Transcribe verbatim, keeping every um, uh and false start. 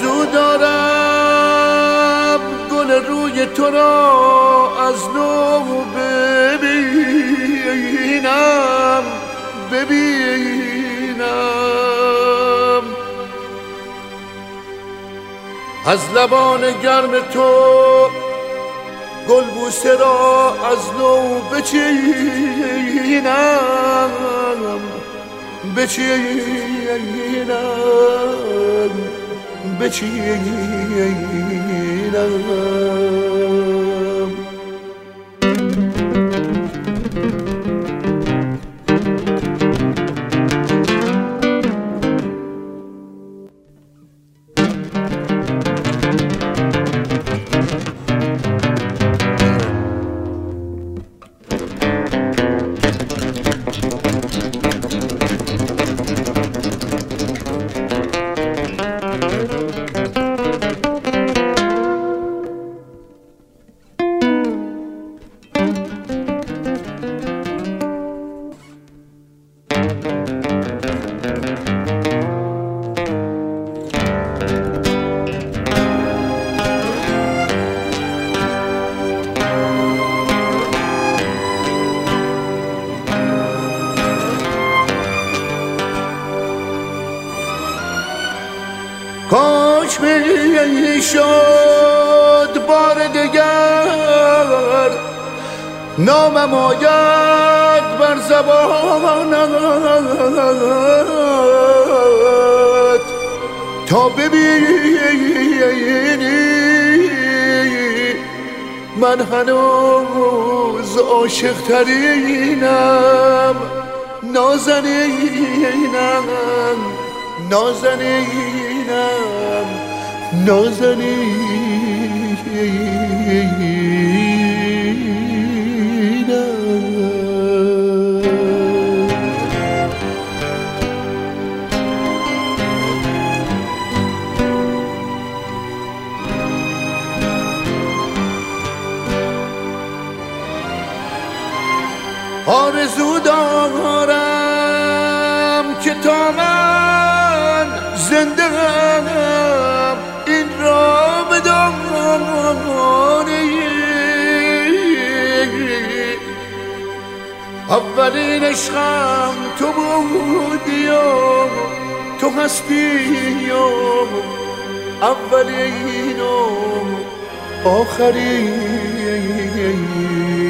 آرزو دارم گل روی تو را از نو ببینم ببینم از لبان گرم تو گل بوسه را از نو بچینم بچینم بچینم کاش می شد بار دگر نامم آید بر زبانت تا ببینی من هنوز عاشق ترینم نازنینم نازنینم نازنینم آرزو دارم که تا من زنده ام این را بدانی اولین عشقم تو بودی و تو هستی و اولین و آخرین